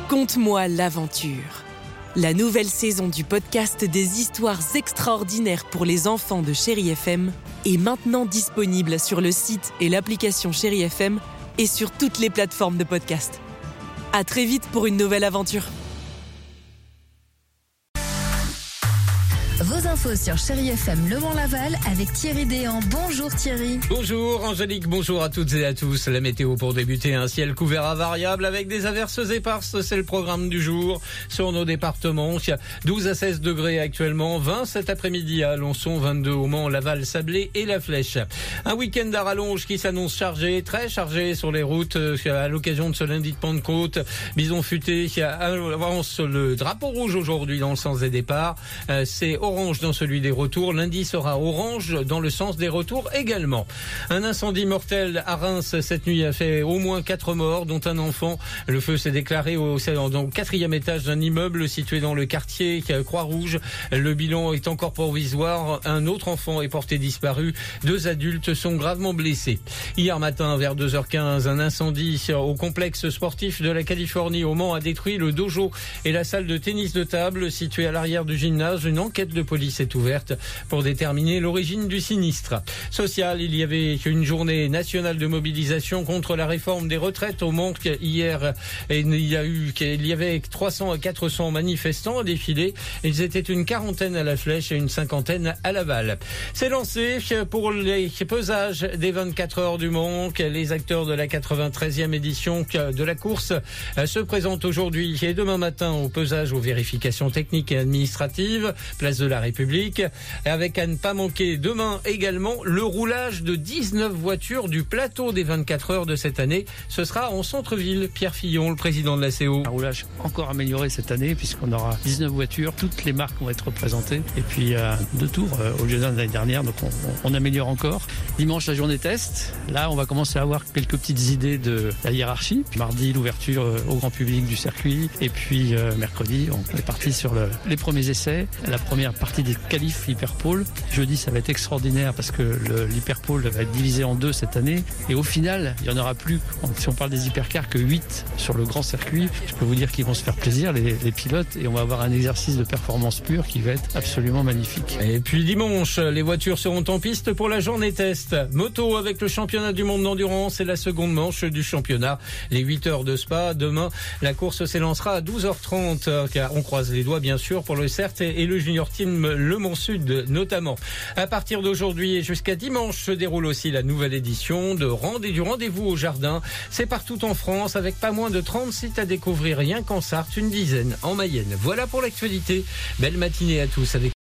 Conte-moi l'aventure. La nouvelle saison du podcast des histoires extraordinaires pour les enfants de Chéri FM est maintenant disponible sur le site et l'application Chéri FM et sur toutes les plateformes de podcast. À très vite pour une nouvelle aventure. Vos infos sur Chéri FM Le Mans-Laval avec Thierry Déhan. Bonjour Thierry. Bonjour Angélique, bonjour à toutes et à tous. La météo pour débuter, un ciel couvert à variable avec des averses éparses, c'est le programme du jour sur nos départements. Il y a 12 à 16 degrés actuellement, 20 cet après-midi à Alençon, 22 au Mans, Laval, Sablé et La Flèche. Un week-end à rallonge qui s'annonce chargé, très chargé sur les routes à l'occasion de ce lundi de Pentecôte. Bison futé qui avance le drapeau rouge aujourd'hui dans le sens des départs. C'est orange dans celui des retours. Lundi sera orange dans le sens des retours également. Un incendie mortel à Reims cette nuit a fait au moins 4 morts, dont un enfant. Le feu s'est déclaré au 4e étage d'un immeuble situé dans le quartier Croix-Rouge. Le bilan est encore provisoire. Un autre enfant est porté disparu. 2 adultes sont gravement blessés. Hier matin, vers 2h15, un incendie au complexe sportif de la Californie au Mans a détruit le dojo et la salle de tennis de table située à l'arrière du gymnase. Une enquête de police est ouverte pour déterminer l'origine du sinistre. Social, il y avait une journée nationale de mobilisation contre la réforme des retraites au Mans hier. Et il y avait 300 à 400 manifestants à défiler. Ils étaient une quarantaine à La Flèche et une cinquantaine à Laval. C'est lancé pour les pesages des 24 heures du Mans. Les acteurs de la 93e édition de la course se présentent aujourd'hui et demain matin au pesage aux vérifications techniques et administratives, place de la République, avec à ne pas manquer demain également le roulage de 19 voitures du plateau des 24 heures de cette année. Ce sera en centre-ville. Pierre Fillon, le président de la CO. Un roulage encore amélioré cette année puisqu'on aura 19 voitures, toutes les marques vont être représentées et puis 2 tours au lieu d'un de l'année dernière, donc on améliore encore. Dimanche, la journée test. Là, on va commencer à avoir quelques petites idées de la hiérarchie. Puis mardi, l'ouverture au grand public du circuit et puis mercredi, on est parti sur les premiers essais. La première partie des qualifs hyperpole. Jeudi, ça va être extraordinaire parce que l'hyperpole va être divisé en 2 cette année. Et au final, il n'y en aura plus, si on parle des hypercars, que 8 sur le grand circuit. Je peux vous dire qu'ils vont se faire plaisir, les pilotes, et on va avoir un exercice de performance pure qui va être absolument magnifique. Et puis dimanche, les voitures seront en piste pour la journée test. Moto avec le championnat du monde d'endurance et la seconde manche du championnat. Les 8 heures de Spa. Demain, la course s'élancera à 12h30. Car on croise les doigts, bien sûr, pour le CERT et le Junior Team Le Mans Sud notamment. À partir d'aujourd'hui et jusqu'à dimanche se déroule aussi la nouvelle édition du rendez-vous au jardin. C'est partout en France avec pas moins de 30 sites à découvrir rien qu'en Sarthe, une dizaine en Mayenne. Voilà pour l'actualité. Belle matinée à tous avec